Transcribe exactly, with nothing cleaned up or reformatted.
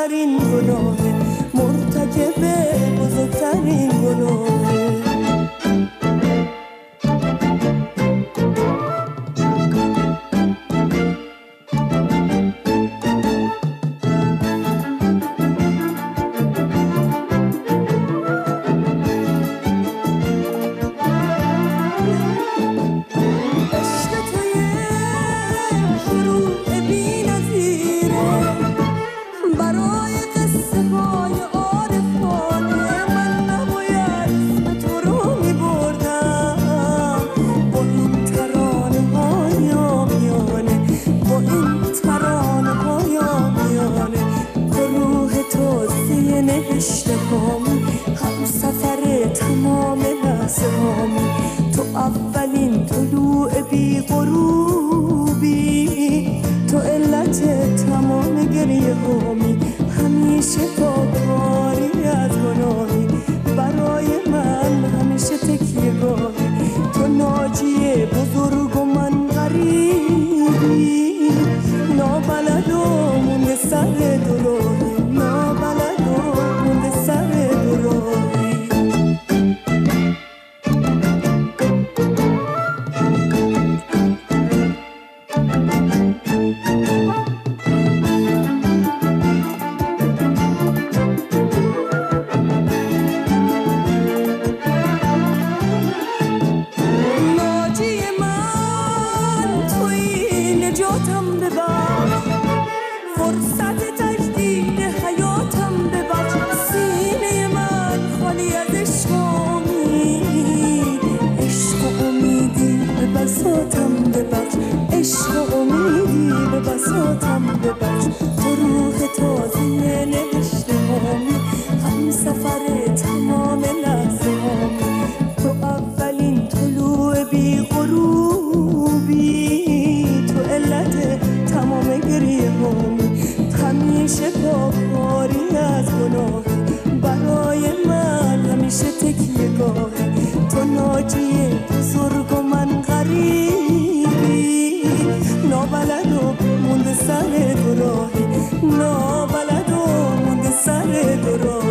بزرگترین گناه، مرتکب بزرگترین گناه. هم سفر تمام لحظه هامی، تو اولین طلوع بی غروبی، تو علت تمام گریه هامی، همیشه پاکاری از گناهی، برای من همیشه تکیه گاهی، تو ناجی بزرگ و من غریبی، نابلد و مونده سر دراهی، نابلد و مونده سر دراهی. بساطم ببخش، تو روح تازه نوشته هامی، هم سفر تمام لحظه هامی، تو اولین طلوع بی غروبی، تو علت تمام گریه هامی، همیشه پاکاری از گناهی، برای من همیشه تکیه گاهی، تو ناجی بزرگ و من غریبی، نابلد و مونده سر دراهی، نابلد و مونده سر دراهی.